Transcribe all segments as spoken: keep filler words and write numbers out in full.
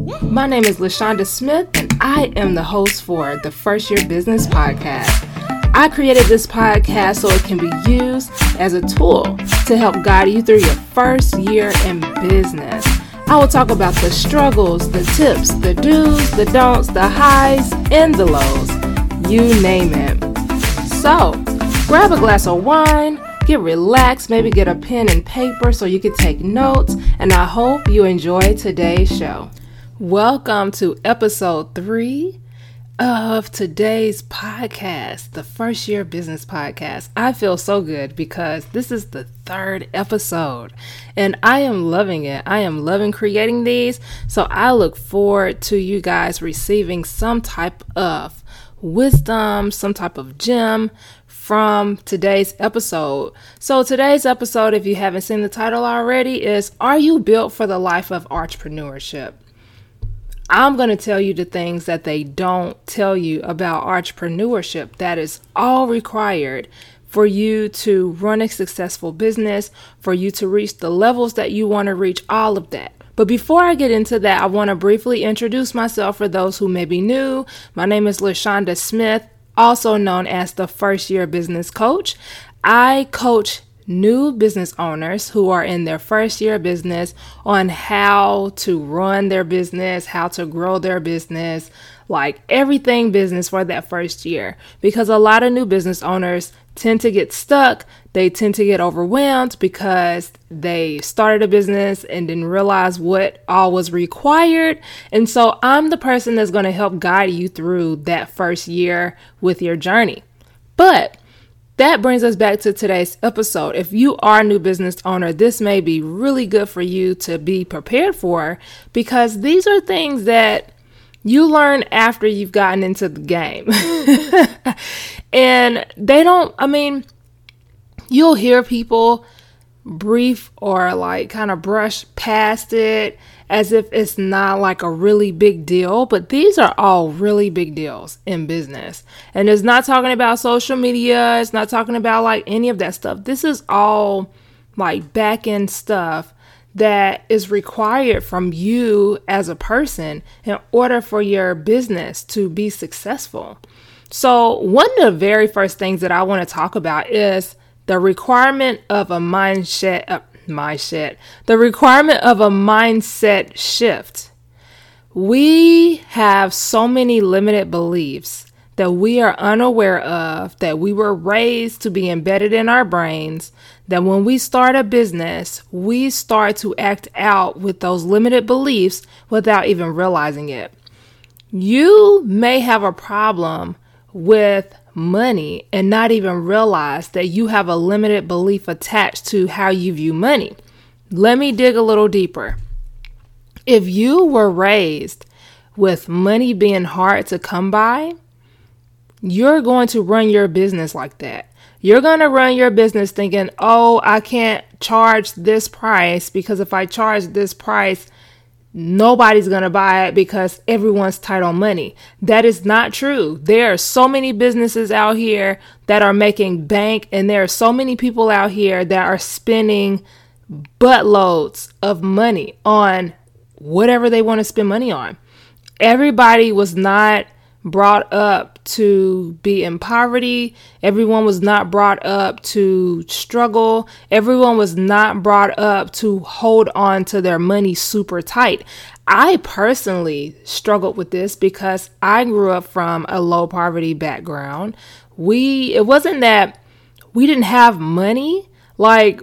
My name is LaShonda Smith, and I am the host for the First Year Business Podcast. I created this podcast so it can be used as a tool to help guide you through your first year in business. I will talk about the struggles, the tips, the do's, the don'ts, the highs, and the lows. You name it. So, grab a glass of wine, get relaxed, maybe get a pen and paper so you can take notes, and I hope you enjoy today's show. Welcome to episode three of today's podcast, the First Year Business Podcast. I feel so good because this is the third episode and I am loving it. I am loving creating these. So I look forward to you guys receiving some type of wisdom, some type of gem from today's episode. So today's episode, if you haven't seen the title already, is Are You Built for the Life of Entrepreneurship? I'm going to tell you the things that they don't tell you about entrepreneurship that is all required for you to run a successful business, for you to reach the levels that you want to reach, all of that. But before I get into that, I want to briefly introduce myself for those who may be new. My name is LaShonda Smith, also known as the First Year Business Coach. I coach new business owners who are in their first year of business on how to run their business, how to grow their business, like everything business for that first year. Because a lot of new business owners tend to get stuck. They tend to get overwhelmed because they started a business and didn't realize what all was required. And so I'm the person that's going to help guide you through that first year with your journey. But that brings us back to today's episode. If you are a new business owner, this may be really good for you to be prepared for, because these are things that you learn after you've gotten into the game. And they don't, I mean, you'll hear people brief or like kind of brush past it as if it's not like a really big deal, but these are all really big deals in business. And it's not talking about social media. It's not talking about like any of that stuff. This is all like back end stuff that is required from you as a person in order for your business to be successful. So one of the very first things that I want to talk about is the requirement of a mindset, uh, mindset, the requirement of a mindset shift. We have so many limited beliefs that we are unaware of, that we were raised to be embedded in our brains, that when we start a business, we start to act out with those limited beliefs without even realizing it. You may have a problem with money and not even realize that you have a limited belief attached to how you view money. Let me dig a little deeper. If you were raised with money being hard to come by, you're going to run your business like that. You're going to run your business thinking, oh, I can't charge this price because if I charge this price, nobody's going to buy it because everyone's tight on money. That is not true. There are so many businesses out here that are making bank, and there are so many people out here that are spending buttloads of money on whatever they want to spend money on. Everybody was not brought up to be in poverty. Everyone was not brought up to struggle. Everyone was not brought up to hold on to their money super tight. I personally struggled with this because I grew up from a low poverty background. We, it wasn't that we didn't have money. Like,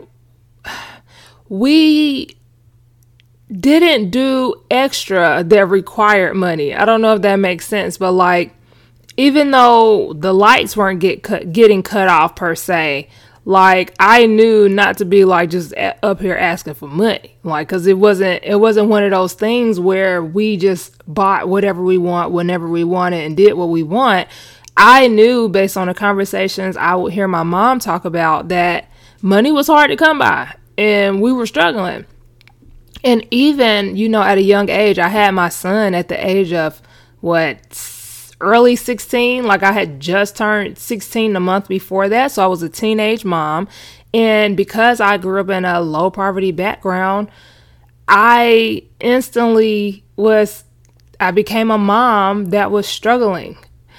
we didn't do extra that required money. I don't know if that makes sense, but like, even though the lights weren't get cut, getting cut off per se, like I knew not to be like just a- up here asking for money, like, cause it wasn't, it wasn't one of those things where we just bought whatever we want, whenever we wanted and did what we want. I knew based on the conversations I would hear my mom talk about that money was hard to come by and we were struggling. And even, you know, at a young age, I had my son at the age of what, early sixteen. Like I had just turned sixteen the month before that. So I was a teenage mom. And because I grew up in a low poverty background, I instantly was I became a mom that was struggling.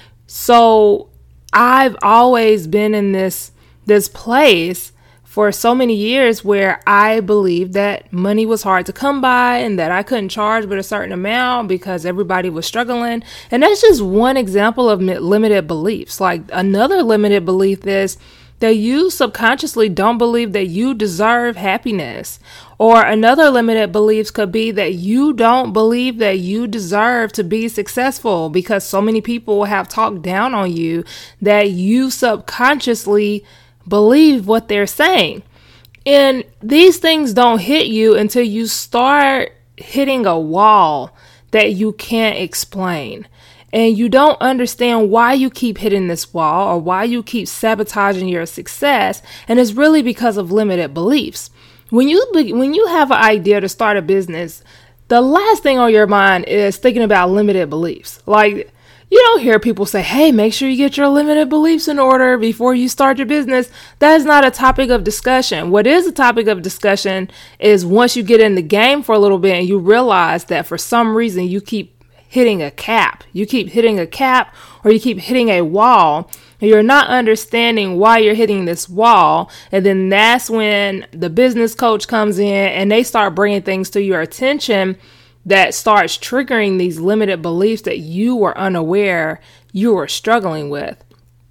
So I've always been in this, this place for so many years where I believed that money was hard to come by and that I couldn't charge but a certain amount because everybody was struggling. And that's just one example of limited beliefs. Like another limited belief is that you subconsciously don't believe that you deserve happiness. Or another limited beliefs could be that you don't believe that you deserve to be successful because so many people have talked down on you that you subconsciously believe what they're saying. And these things don't hit you until you start hitting a wall that you can't explain. And you don't understand why you keep hitting this wall or why you keep sabotaging your success. And it's really because of limited beliefs. When you when you have an idea to start a business, the last thing on your mind is thinking about limited beliefs. Like, you don't hear people say, hey, make sure you get your limited beliefs in order before you start your business. That is not a topic of discussion. What is a topic of discussion is once you get in the game for a little bit and you realize that for some reason you keep hitting a cap. You keep hitting a cap or you keep hitting a wall. And you're not understanding why you're hitting this wall. And then that's when the business coach comes in and they start bringing things to your attention that starts triggering these limited beliefs that you were unaware you were struggling with.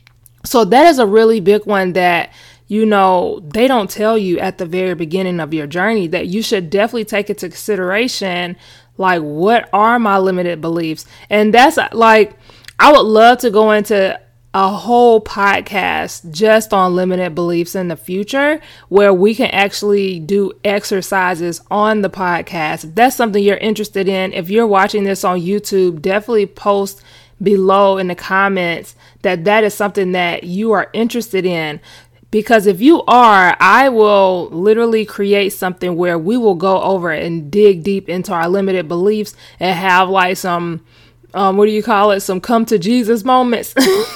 So that is a really big one that, you know, they don't tell you at the very beginning of your journey that you should definitely take into consideration. Like, what are my limited beliefs? And that's like, I would love to go into a whole podcast just on limited beliefs in the future where we can actually do exercises on the podcast. If that's something you're interested in, if you're watching this on YouTube, definitely post below in the comments that that is something that you are interested in. Because if you are, I will literally create something where we will go over and dig deep into our limited beliefs and have like some Um, what do you call it? Some come to Jesus moments.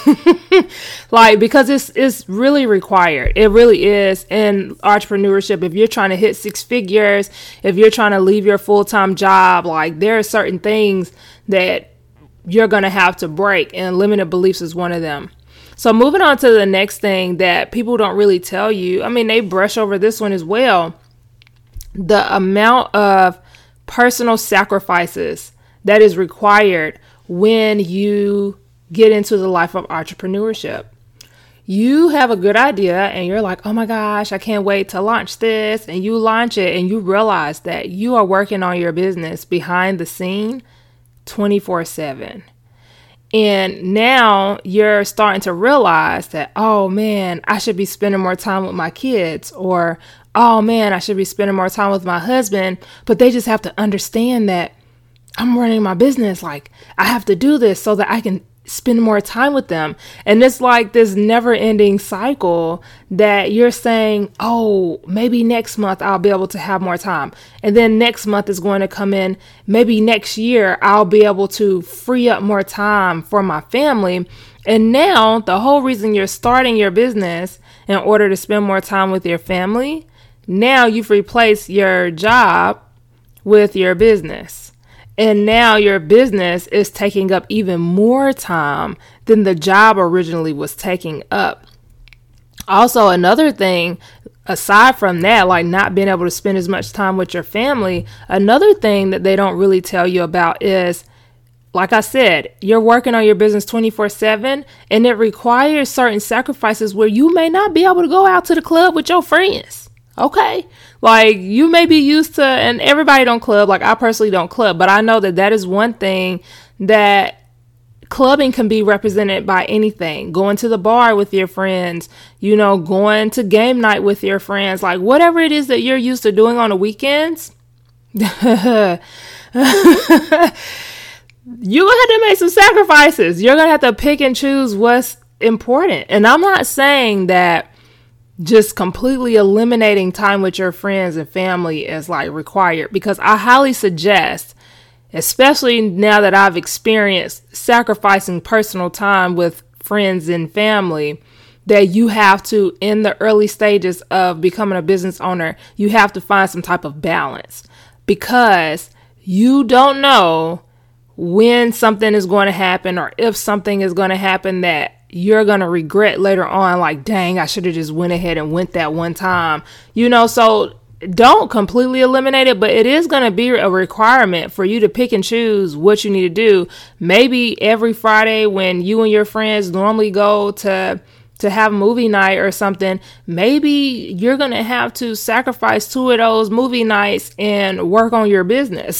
Like, because it's, it's really required. It really is in entrepreneurship. If you're trying to hit six figures, if you're trying to leave your full-time job, like there are certain things that you're going to have to break, and limited beliefs is one of them. So moving on to the next thing that people don't really tell you. I mean, they brush over this one as well. The amount of personal sacrifices that is required when you get into the life of entrepreneurship. You have a good idea and you're like, oh my gosh, I can't wait to launch this. And you launch it and you realize that you are working on your business behind the scene twenty-four seven. And now you're starting to realize that, oh man, I should be spending more time with my kids, or, oh man, I should be spending more time with my husband. But they just have to understand that I'm running my business. Like, I have to do this so that I can spend more time with them. And it's like this never ending cycle that you're saying, oh, maybe next month I'll be able to have more time. And then next month is going to come in. Maybe next year I'll be able to free up more time for my family. And now the whole reason you're starting your business in order to spend more time with your family, now you've replaced your job with your business. And now your business is taking up even more time than the job originally was taking up. Also, another thing, aside from that, like not being able to spend as much time with your family, another thing that they don't really tell you about is, like I said, you're working on your business twenty-four seven, and it requires certain sacrifices where you may not be able to go out to the club with your friends. Okay. Like, you may be used to, and everybody don't club. Like, I personally don't club, but I know that that is one thing that clubbing can be represented by anything. Going to the bar with your friends, you know, going to game night with your friends, like whatever it is that you're used to doing on the weekends. You're going to have to make some sacrifices. You're going to have to pick and choose what's important. And I'm not saying that just completely eliminating time with your friends and family is like required, because I highly suggest, especially now that I've experienced sacrificing personal time with friends and family, that you have to, in the early stages of becoming a business owner, you have to find some type of balance, because you don't know when something is going to happen or if something is going to happen that you're going to regret later on, like, dang, I should have just went ahead and went that one time, you know, so don't completely eliminate it, but it is going to be a requirement for you to pick and choose what you need to do. Maybe every Friday when you and your friends normally go to to have movie night or something, maybe you're going to have to sacrifice two of those movie nights and work on your business.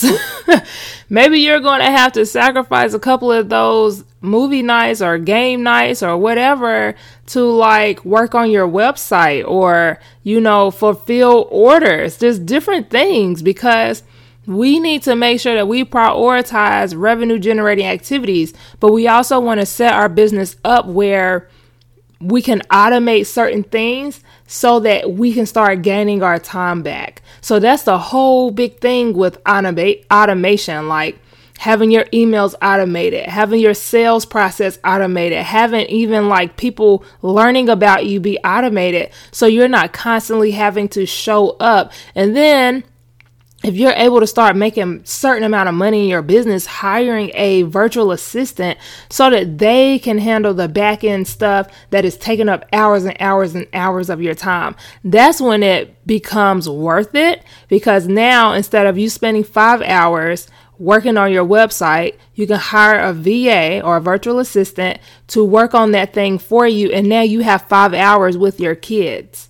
Maybe you're going to have to sacrifice a couple of those movie nights or game nights or whatever to like work on your website or, you know, fulfill orders, just different things, because we need to make sure that we prioritize revenue generating activities, but we also want to set our business up where we can automate certain things so that we can start gaining our time back. So that's the whole big thing with automate automation, like having your emails automated, having your sales process automated, having even like people learning about you be automated. So you're not constantly having to show up. And then if you're able to start making a certain amount of money in your business, hiring a virtual assistant so that they can handle the back end stuff that is taking up hours and hours and hours of your time, that's when it becomes worth it. Because now, instead of you spending five hours working on your website, you can hire a V A or a virtual assistant to work on that thing for you. And now you have five hours with your kids.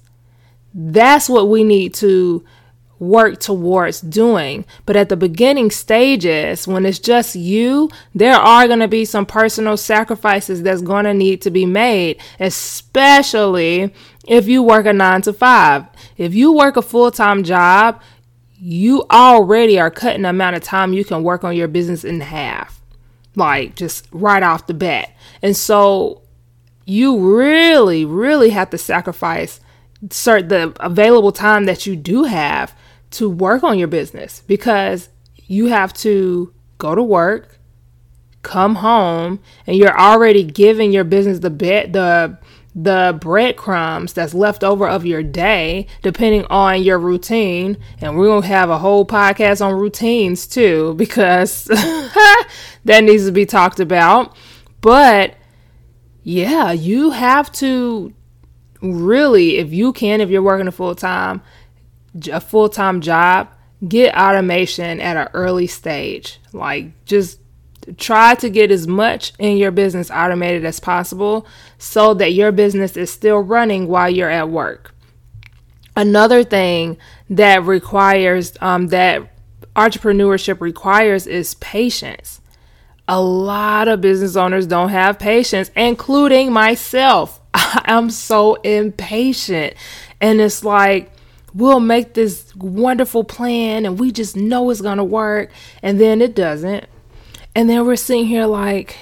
That's what we need to work towards doing. But at the beginning stages, when it's just you, there are going to be some personal sacrifices that's going to need to be made, especially if you work a nine to five. If you work a full-time job, you already are cutting the amount of time you can work on your business in half, like just right off the bat. And so you really, really have to sacrifice certain the available time that you do have to work on your business, because you have to go to work, come home, and you're already giving your business the bed, the the breadcrumbs that's left over of your day, depending on your routine. And we're going to have a whole podcast on routines too, because that needs to be talked about. But yeah, you have to really, if you can, if you're working a full-time, a full-time job, get automation at an early stage. Like, just try to get as much in your business automated as possible so that your business is still running while you're at work. Another thing that requires, um, that entrepreneurship requires is patience. A lot of business owners don't have patience, including myself. I'm so impatient. And it's like, we'll make this wonderful plan and we just know it's going to work. And then it doesn't. And then we're sitting here like,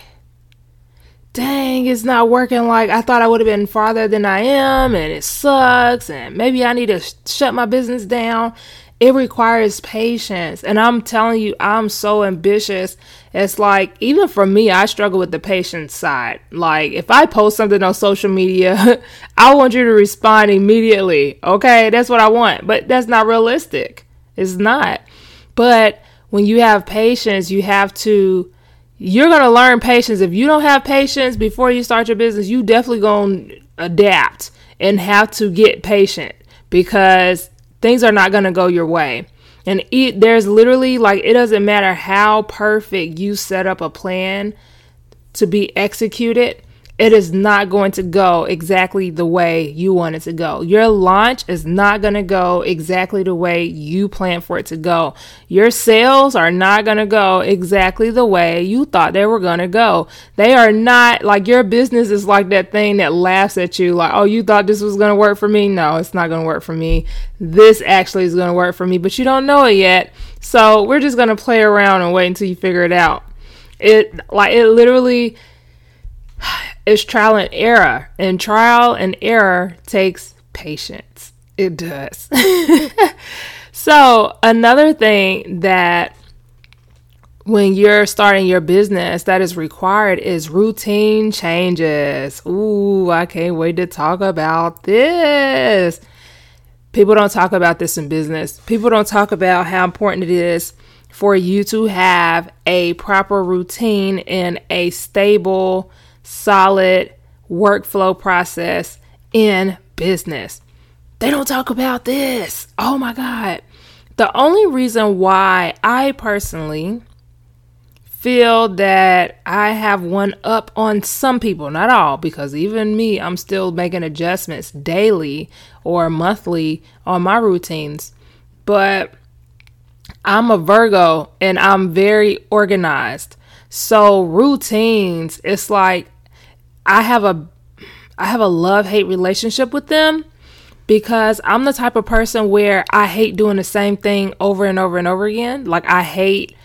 dang, it's not working like I thought I would have been farther than I am. And it sucks. And maybe I need to sh- shut my business down. It requires patience. And I'm telling you, I'm so ambitious. It's like, even for me, I struggle with the patience side. Like, if I post something on social media, I want you to respond immediately. Okay, that's what I want. But that's not realistic. It's not. But when you have patience, you have to, you're going to learn patience. If you don't have patience before you start your business, you definitely going to adapt and have to get patient, because things are not going to go your way. And it, there's literally, like, it doesn't matter how perfect you set up a plan to be executed, it is not going to go exactly the way you want it to go. Your launch is not going to go exactly the way you plan for it to go. Your sales are not going to go exactly the way you thought they were going to go. They are not, like, your business is like that thing that laughs at you, like, oh, you thought this was going to work for me? No, it's not going to work for me. This actually is going to work for me, but you don't know it yet. So we're just going to play around and wait until you figure it out. It, like, it literally, it's trial and error, and trial and error takes patience. It does. So another thing that when you're starting your business that is required is routine changes. Ooh, I can't wait to talk about this. People don't talk about this in business. People don't talk about how important it is for you to have a proper routine and a stable, solid workflow process in business. They don't talk about this. Oh my God. The only reason why I personally feel that I have one up on some people, not all, because even me, I'm still making adjustments daily or monthly on my routines. But I'm a Virgo and I'm very organized. So routines, it's like I have a I have a love-hate relationship with them, because I'm the type of person where I hate doing the same thing over and over and over again. Like I hate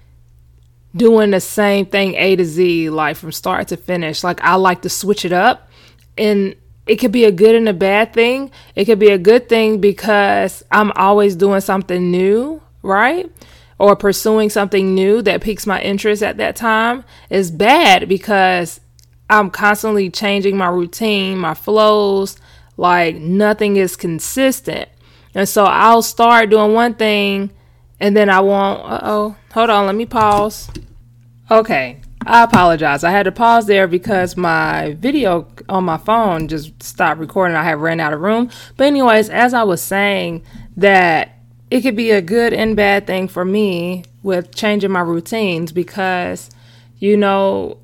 doing the same thing A to Z, like from start to finish. Like I like to switch it up, and it could be a good and a bad thing. It could be a good thing because I'm always doing something new, right? Or pursuing something new that piques my interest at that time. It's bad because I'm constantly changing my routine, my flows, like nothing is consistent. And so I'll start doing one thing and then I won't, uh-oh, hold on, let me pause. Okay, I apologize. I had to pause there because my video on my phone just stopped recording. I had ran out of room. But anyways, as I was saying, that it could be a good and bad thing for me with changing my routines, because, you know,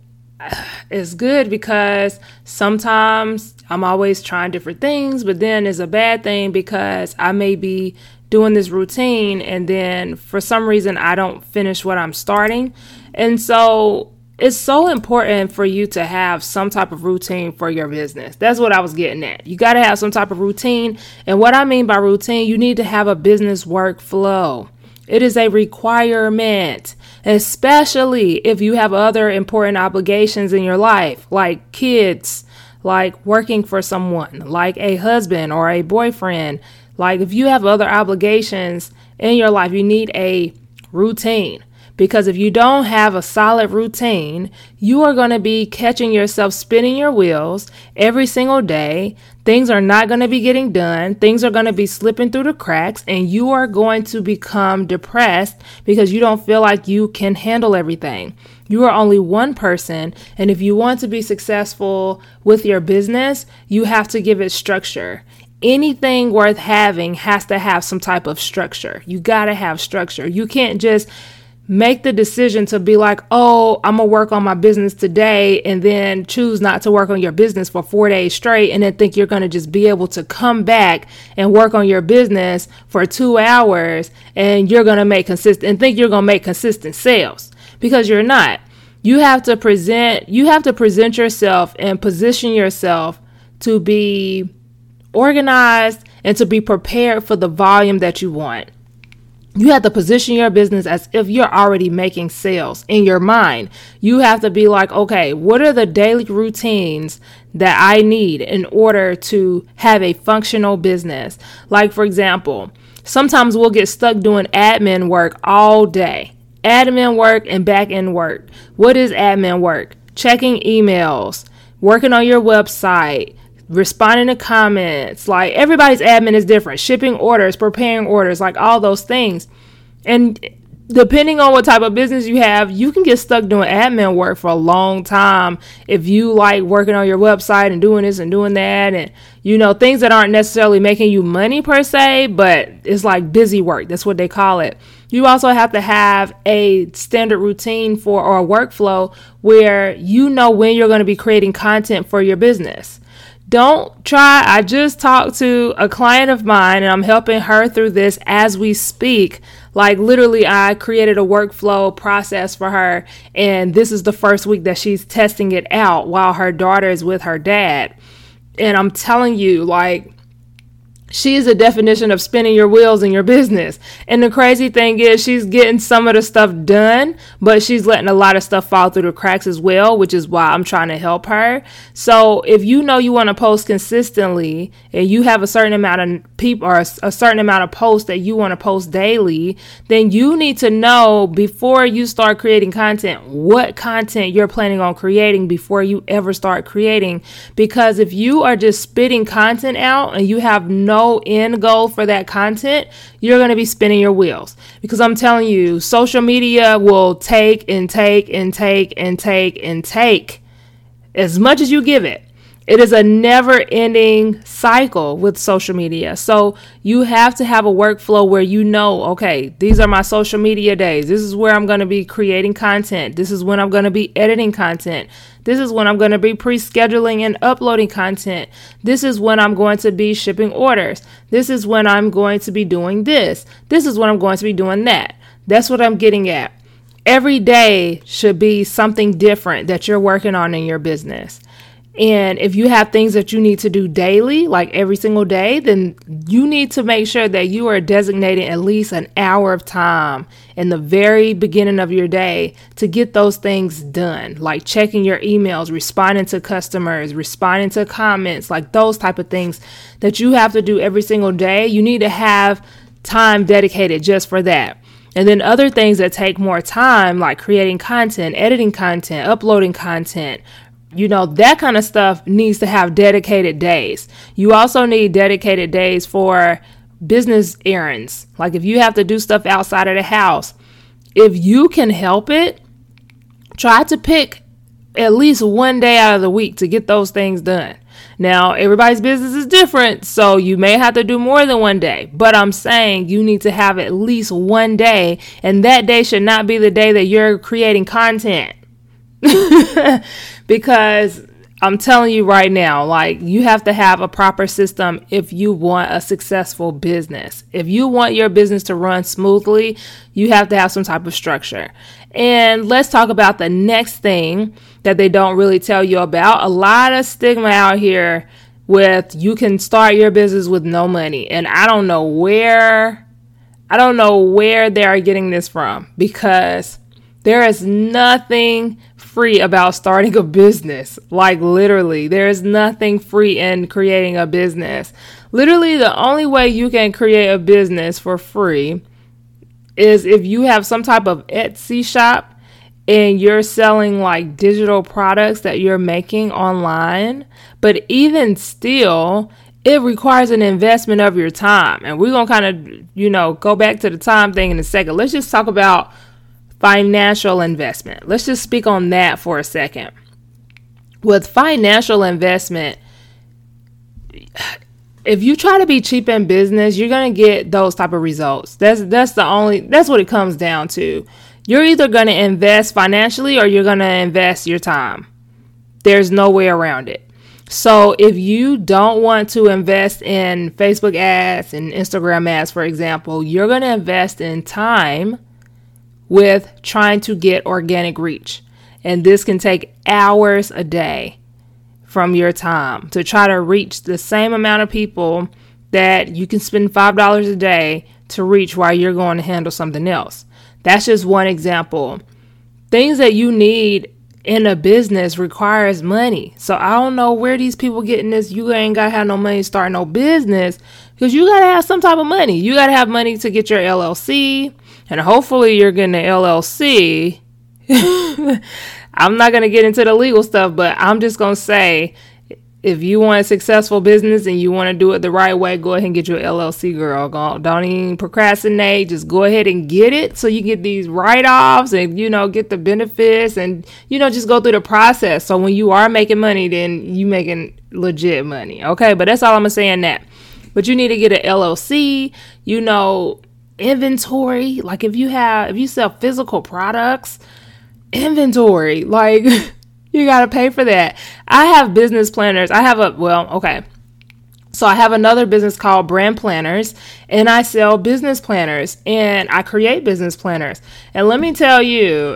it's good because sometimes I'm always trying different things, but then it's a bad thing because I may be doing this routine and then for some reason I don't finish what I'm starting. And so it's so important for you to have some type of routine for your business. That's what I was getting at. You got to have some type of routine. And what I mean by routine, you need to have a business workflow. It is a requirement, especially if you have other important obligations in your life, like kids, like working for someone, like a husband or a boyfriend. Like if you have other obligations in your life, you need a routine. Because if you don't have a solid routine, you are going to be catching yourself spinning your wheels every single day. Things are not going to be getting done. Things are going to be slipping through the cracks, and you are going to become depressed because you don't feel like you can handle everything. You are only one person, and if you want to be successful with your business, you have to give it structure. Anything worth having has to have some type of structure. You got to have structure. You can't just make the decision to be like, oh, I'm going to work on my business today, and then choose not to work on your business for four days straight, and then think you're going to just be able to come back and work on your business for two hours and you're going to make consistent and think you're going to make consistent sales, because you're not. You have to present, you have to present yourself and position yourself to be organized and to be prepared for the volume that you want. You have to position your business as if you're already making sales in your mind. You have to be like, okay, what are the daily routines that I need in order to have a functional business? Like, for example, sometimes we'll get stuck doing admin work all day. Admin work and back end work. What is admin work? Checking emails, working on your website, responding to comments. Like, everybody's admin is different. Shipping orders, preparing orders, like all those things. And depending on what type of business you have, you can get stuck doing admin work for a long time if you like working on your website and doing this and doing that, and, you know, things that aren't necessarily making you money per se, but it's like busy work. That's what they call it. You also have to have a standard routine for or a workflow where you know when you're going to be creating content for your business. Don't try. I just talked to a client of mine and I'm helping her through this as we speak. Like, literally, I created a workflow process for her, and this is the first week that she's testing it out while her daughter is with her dad. And I'm telling you, like, she is a definition of spinning your wheels in your business. And the crazy thing is, she's getting some of the stuff done, but she's letting a lot of stuff fall through the cracks as well, which is why I'm trying to help her. So if you know you want to post consistently and you have a certain amount of people or a, a certain amount of posts that you want to post daily, then you need to know before you start creating content, what content you're planning on creating before you ever start creating. Because if you are just spitting content out and you have no no end goal for that content, you're going to be spinning your wheels. Because I'm telling you, social media will take and take and take and take and take as much as you give it. It is a never-ending cycle with social media. So you have to have a workflow where you know, okay, these are my social media days. This is where I'm going to be creating content. This is when I'm going to be editing content. This is when I'm going to be pre-scheduling and uploading content. This is when I'm going to be shipping orders. This is when I'm going to be doing this. This is when I'm going to be doing that. That's what I'm getting at. Every day should be something different that you're working on in your business. And if you have things that you need to do daily, like every single day, then you need to make sure that you are designating at least an hour of time in the very beginning of your day to get those things done, like checking your emails, responding to customers, responding to comments, like those type of things that you have to do every single day. You need to have time dedicated just for that. And then other things that take more time, like creating content, editing content, uploading content, you know, that kind of stuff needs to have dedicated days. You also need dedicated days for business errands. Like if you have to do stuff outside of the house, if you can help it, try to pick at least one day out of the week to get those things done. Now, everybody's business is different, so you may have to do more than one day. But I'm saying you need to have at least one day, and that day should not be the day that you're creating content. Because I'm telling you right now, like you have to have a proper system if you want a successful business. If you want your business to run smoothly, you have to have some type of structure. And let's talk about the next thing that they don't really tell you about. A lot of stigma out here with you can start your business with no money. And I don't know where, I don't know where they are getting this from, because there is nothing free about starting a business. Like literally, there is nothing free in creating a business. Literally, the only way you can create a business for free is if you have some type of Etsy shop and you're selling like digital products that you're making online. But even still, it requires an investment of your time. And we're going to kind of, you know, go back to the time thing in a second. Let's just talk about financial investment. Let's just speak on that for a second. With financial investment, if you try to be cheap in business, you're going to get those type of results. That's that's the only, that's what it comes down to. You're either going to invest financially or you're going to invest your time. There's no way around it. So if you don't want to invest in Facebook ads and Instagram ads, for example, you're going to invest in time with trying to get organic reach. And this can take hours a day from your time to try to reach the same amount of people that you can spend five dollars a day to reach while you're going to handle something else. That's just one example. Things that you need in a business requires money. So I don't know where these people getting this. You ain't got to have no money to start no business, because you got to have some type of money. You got to have money to get your L L C. And hopefully you're getting an L L C. I'm not going to get into the legal stuff, but I'm just going to say, if you want a successful business and you want to do it the right way, go ahead and get your L L C, girl. Don't even procrastinate. Just go ahead and get it so you get these write-offs and, you know, get the benefits and, you know, just go through the process. So when you are making money, then you making legit money. Okay, but that's all I'm going to say in that. But you need to get an L L C, you know, inventory. Like if you have, if you sell physical products, inventory, like you got to pay for that. I have business planners. I have a, well, okay. So I have another business called Brand Planners, and I sell business planners and I create business planners. And let me tell you,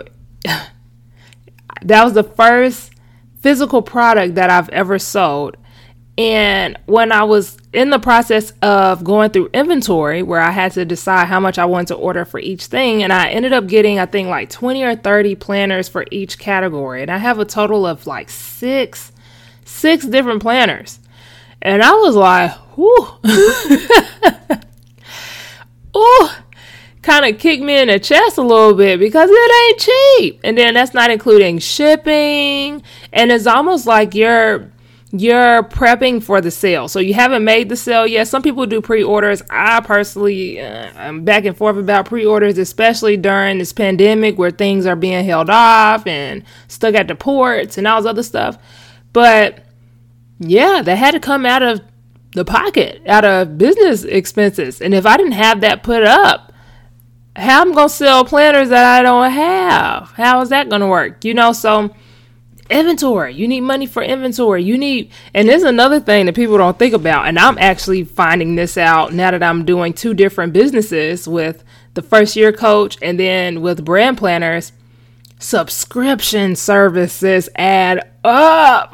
that was the first physical product that I've ever sold. And when I was in the process of going through inventory, where I had to decide how much I wanted to order for each thing, and I ended up getting, I think, like twenty or thirty planners for each category. And I have a total of like six, six different planners. And I was like, whoo, ooh, kind of kicked me in the chest a little bit, because it ain't cheap. And then that's not including shipping. And it's almost like you're you're prepping for the sale. So you haven't made the sale yet. Some people do pre-orders. I personally, uh, I'm back and forth about pre-orders, especially during this pandemic where things are being held off and stuck at the ports and all this other stuff. But yeah, that had to come out of the pocket, out of business expenses. And if I didn't have that put up, how am I going to sell planners that I don't have? How is that going to work? You know, so inventory, you need money for inventory. You need, and this is another thing that people don't think about. And I'm actually finding this out now that I'm doing two different businesses with the first year coach and then with brand planners. Subscription services add up.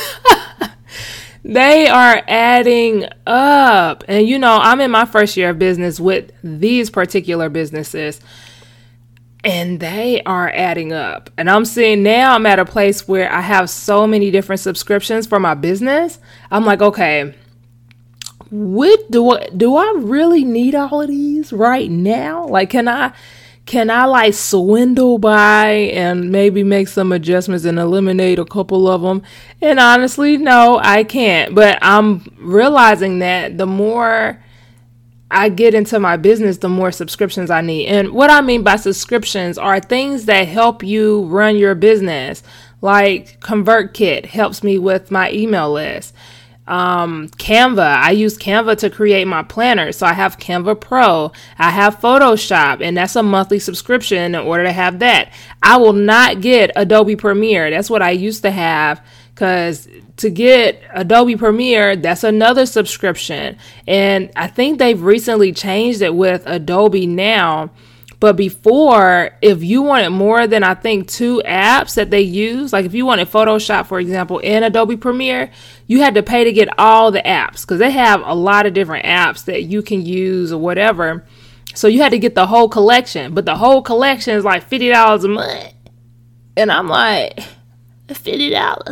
They are adding up. And, you know, I'm in my first year of business with these particular businesses, and they are adding up. And I'm seeing now I'm at a place where I have so many different subscriptions for my business. I'm like, okay, what do I, do I really need all of these right now? Like, can I, can I like swindle by and maybe make some adjustments and eliminate a couple of them? And honestly, no, I can't. But I'm realizing that the more I get into my business, the more subscriptions I need. And what I mean by subscriptions are things that help you run your business. Like ConvertKit helps me with my email list. Um, Canva, I use Canva to create my planner. So I have Canva Pro, I have Photoshop, and that's a monthly subscription in order to have that. I will not get Adobe Premiere. That's what I used to have, because to get Adobe Premiere, that's another subscription. And I think they've recently changed it with Adobe now. But before, if you wanted more than, I think, two apps that they use, like if you wanted Photoshop, for example, and Adobe Premiere, you had to pay to get all the apps, because they have a lot of different apps that you can use or whatever. So you had to get the whole collection, but the whole collection is like fifty dollars a month. And I'm like, fifty dollars.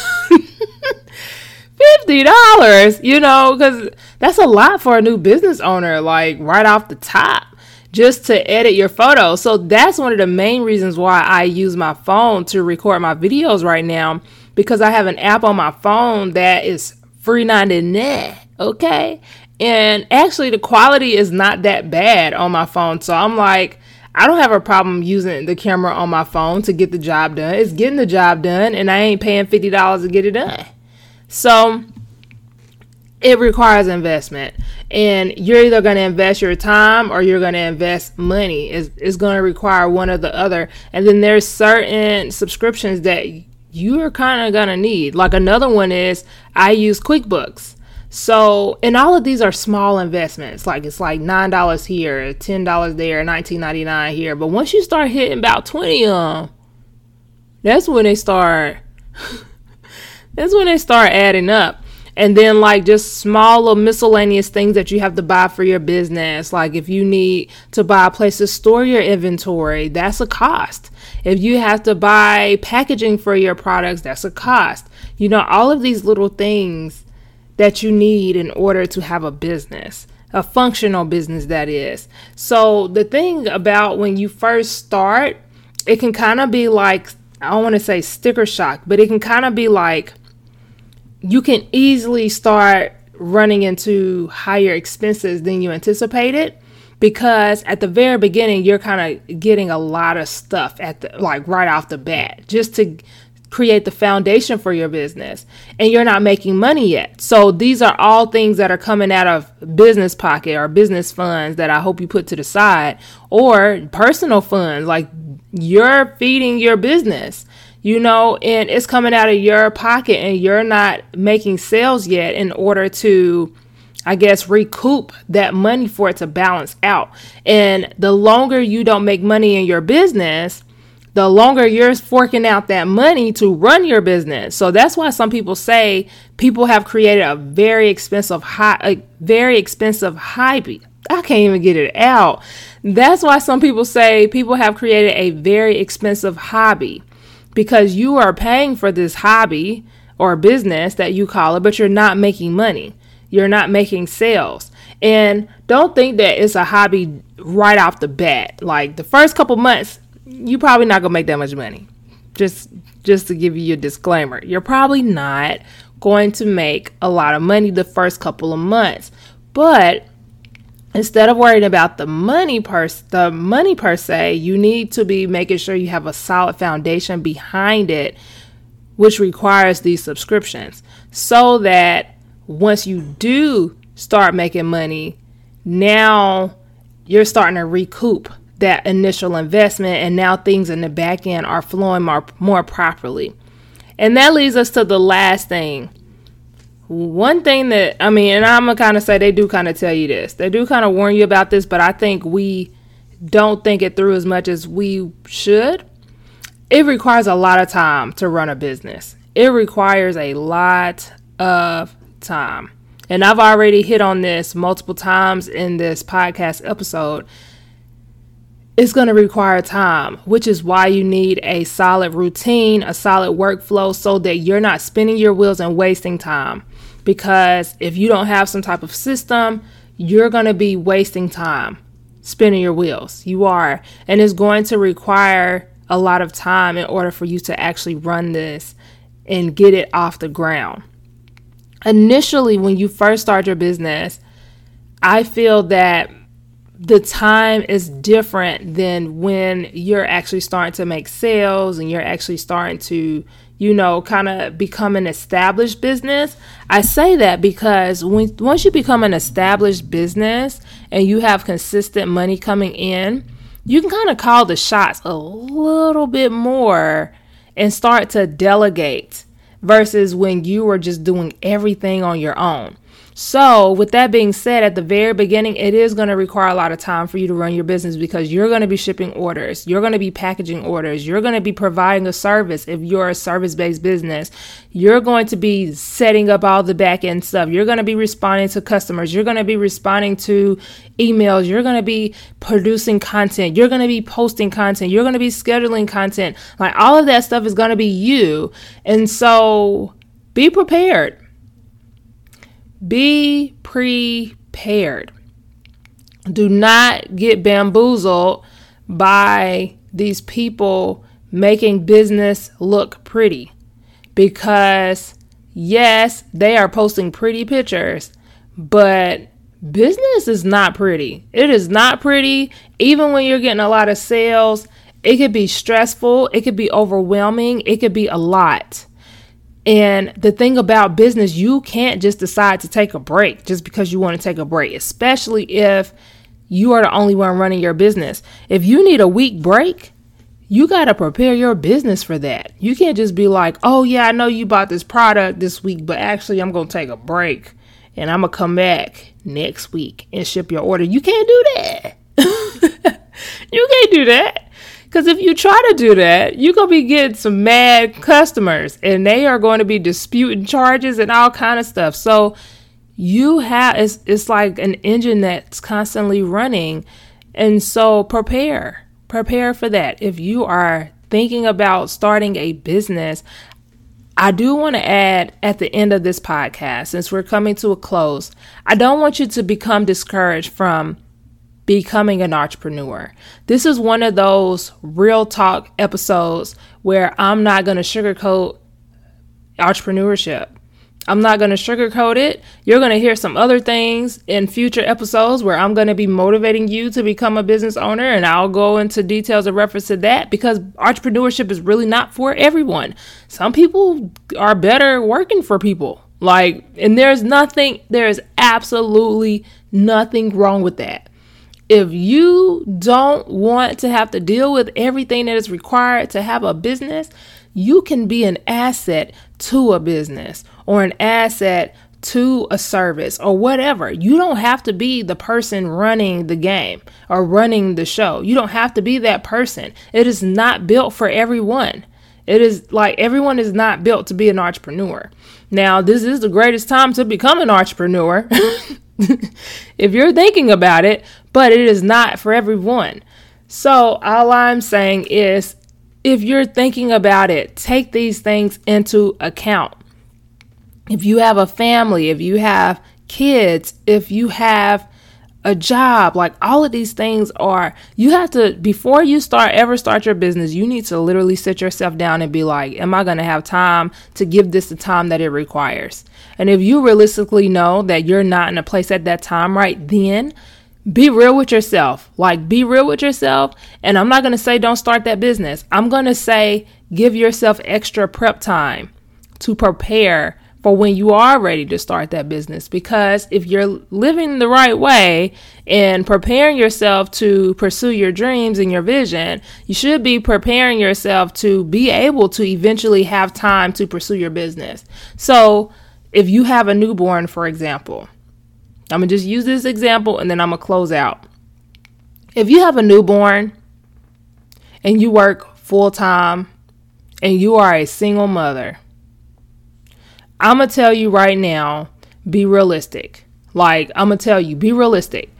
fifty dollars, you know, because that's a lot for a new business owner, like right off the top, just to edit your photos. So that's one of the main reasons why I use my phone to record my videos right now, because I have an app on my phone that is free ninety-nine, okay? And actually the quality is not that bad on my phone. So I'm like, I don't have a problem using the camera on my phone to get the job done. It's getting the job done, and I ain't paying fifty dollars to get it done. So it requires investment, and you're either going to invest your time or you're going to invest money. It's, it's going to require one or the other. And then there's certain subscriptions that you're kind of going to need. Like another one is I use QuickBooks. So, and all of these are small investments. Like it's like nine dollars here, ten dollars there, nineteen ninety-nine here. But once you start hitting about twenty of them, that's when they start, that's when they start adding up. And then like just small little miscellaneous things that you have to buy for your business. Like if you need to buy a place to store your inventory, that's a cost. If you have to buy packaging for your products, that's a cost. You know, all of these little things that you need in order to have a business, a functional business, that is. So the thing about when you first start, it can kind of be like, I don't want to say sticker shock, but it can kind of be like you can easily start running into higher expenses than you anticipated, because at the very beginning, you're kind of getting a lot of stuff at the, like right off the bat, just to create the foundation for your business, and you're not making money yet. So these are all things that are coming out of business pocket or business funds that I hope you put to the side, or personal funds, like you're feeding your business, you know, and it's coming out of your pocket and you're not making sales yet in order to, I guess, recoup that money for it to balance out. And the longer you don't make money in your business, the longer you're forking out that money to run your business. So that's why some people say people have created a very expensive high, a very expensive hobby. I can't even get it out. That's why some people say people have created a very expensive hobby, because you are paying for this hobby or business that you call it, but you're not making money. You're not making sales. And don't think that it's a hobby right off the bat. Like the first couple months, you're probably not going to make that much money. just just to give you a disclaimer, you're probably not going to make a lot of money the first couple of months. But instead of worrying about the money per the money per se, you need to be making sure you have a solid foundation behind it, which requires these subscriptions, so that once you do start making money, now you're starting to recoup that initial investment, and now things in the back end are flowing more, more properly. And that leads us to the last thing. One thing that, I mean, and I'm going to kind of say they do kind of tell you this. They do kind of warn you about this, but I think we don't think it through as much as we should. It requires a lot of time to run a business. It requires a lot of time. And I've already hit on this multiple times in this podcast episode. It's going to require time, which is why you need a solid routine, a solid workflow, so that you're not spinning your wheels and wasting time. Because if you don't have some type of system, you're going to be wasting time spinning your wheels. You are. And it's going to require a lot of time in order for you to actually run this and get it off the ground. Initially, when you first start your business, I feel that the time is different than when you're actually starting to make sales and you're actually starting to, you know, kind of become an established business. I say that because when once you become an established business and you have consistent money coming in, you can kind of call the shots a little bit more and start to delegate versus when you were just doing everything on your own. So with that being said, at the very beginning, it is going to require a lot of time for you to run your business, because you're going to be shipping orders. You're going to be packaging orders. You're going to be providing a service. If you're a service-based business, you're going to be setting up all the back end stuff. You're going to be responding to customers. You're going to be responding to emails. You're going to be producing content. You're going to be posting content. You're going to be scheduling content. Like, all of that stuff is going to be you. And so be prepared. Be prepared. Do not get bamboozled by these people making business look pretty, because yes, they are posting pretty pictures, but business is not pretty. It is not pretty. Even when you're getting a lot of sales, it could be stressful. It could be overwhelming. It could be a lot. And the thing about business, you can't just decide to take a break just because you want to take a break, especially if you are the only one running your business. If you need a week break, you got to prepare your business for that. You can't just be like, oh yeah, I know you bought this product this week, but actually I'm going to take a break and I'm going to come back next week and ship your order. You can't do that. You can't do that. Because if you try to do that, you're going to be getting some mad customers, and they are going to be disputing charges and all kind of stuff. So you have, it's, it's like an engine that's constantly running. And so prepare, prepare for that. If you are thinking about starting a business, I do want to add at the end of this podcast, since we're coming to a close, I don't want you to become discouraged from becoming an entrepreneur. This is one of those real talk episodes where I'm not going to sugarcoat entrepreneurship. I'm not going to sugarcoat it. You're going to hear some other things in future episodes where I'm going to be motivating you to become a business owner, and I'll go into details in reference to that, because entrepreneurship is really not for everyone. Some people are better working for people. Like, and there's nothing, there's absolutely nothing wrong with that. If you don't want to have to deal with everything that is required to have a business, you can be an asset to a business or an asset to a service or whatever. You don't have to be the person running the game or running the show. You don't have to be that person. It is not built for everyone. It is like everyone is not built to be an entrepreneur. Now, this is the greatest time to become an entrepreneur if you're thinking about it, but it is not for everyone. So all I'm saying is, if you're thinking about it, take these things into account. If you have a family, if you have kids, if you have a job. Like all of these things are, you have to, before you start, ever start your business, you need to literally sit yourself down and be like, am I going to have time to give this the time that it requires? And if you realistically know that you're not in a place at that time, right, then be real with yourself. Like be real with yourself. And I'm not going to say don't start that business. I'm going to say give yourself extra prep time to prepare for when you are ready to start that business. Because if you're living the right way and preparing yourself to pursue your dreams and your vision, you should be preparing yourself to be able to eventually have time to pursue your business. So if you have a newborn, for example, I'm going to just use this example and then I'm going to close out. If you have a newborn and you work full time and you are a single mother, I'm going to tell you right now, be realistic. Like, I'm going to tell you, be realistic.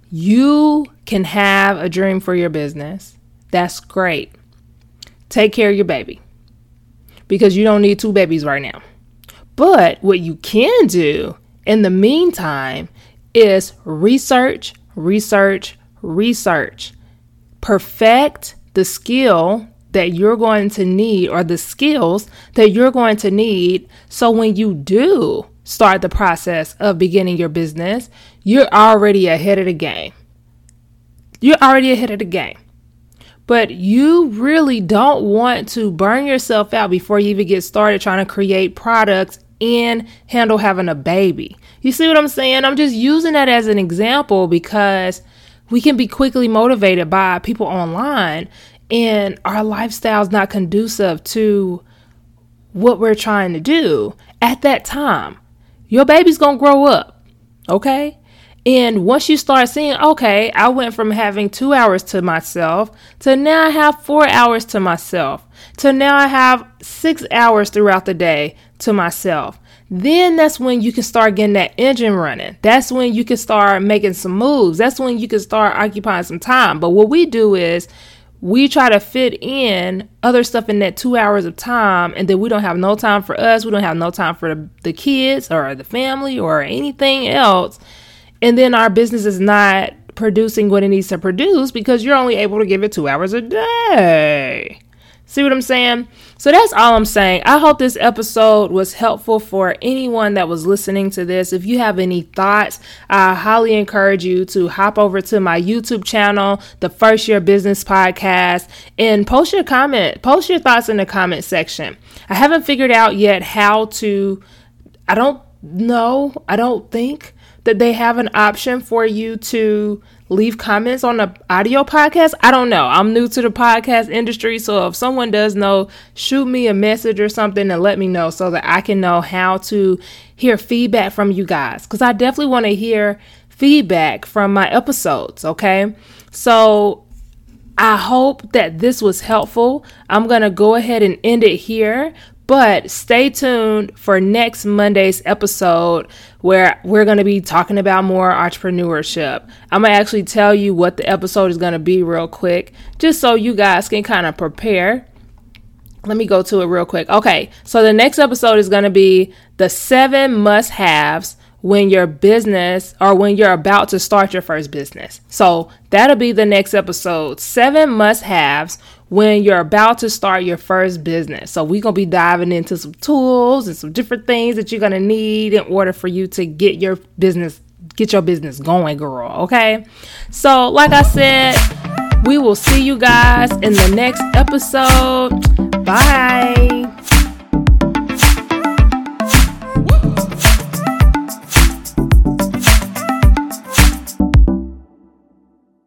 You can have a dream for your business. That's great. Take care of your baby because you don't need two babies right now. But what you can do in the meantime is research, research, research. Perfect the skill that you're going to need or the skills that you're going to need. So when you do start the process of beginning your business, you're already ahead of the game. You're already ahead of the game. But you really don't want to burn yourself out before you even get started trying to create products and handle having a baby. You see what I'm saying? I'm just using that as an example because we can be quickly motivated by people online and our lifestyle's not conducive to what we're trying to do at that time. Your baby's going to grow up, okay? And once you start seeing, okay, I went from having two hours to myself to now I have four hours to myself, to now I have six hours throughout the day to myself. Then that's when you can start getting that engine running. That's when you can start making some moves. That's when you can start occupying some time. But what we do is we try to fit in other stuff in that two hours of time, and then we don't have no time for us. We don't have no time for the, the kids or the family or anything else. And then our business is not producing what it needs to produce because you're only able to give it two hours a day. See what I'm saying? So that's all I'm saying. I hope this episode was helpful for anyone that was listening to this. If you have any thoughts, I highly encourage you to hop over to my YouTube channel, the First Year Business Podcast, and post your comment, post your thoughts in the comment section. I haven't figured out yet how to, I don't know, I don't think that they have an option for you to leave comments on the audio podcast. I don't know. I'm new to the podcast industry. So if someone does know, shoot me a message or something and let me know so that I can know how to hear feedback from you guys. Because I definitely want to hear feedback from my episodes. Okay. So I hope that this was helpful. I'm going to go ahead and end it here. But stay tuned for next Monday's episode where we're going to be talking about more entrepreneurship. I'm going to actually tell you what the episode is going to be real quick, just so you guys can kind of prepare. Let me go to it real quick. Okay, so the next episode is going to be the seven must-haves when your business or when you're about to start your first business. So that'll be the next episode. Seven must-haves when you're about to start your first business. So we're going to be diving into some tools and some different things that you're going to need in order for you to get your business, get your business going, girl. Okay. So like I said, we will see you guys in the next episode. Bye.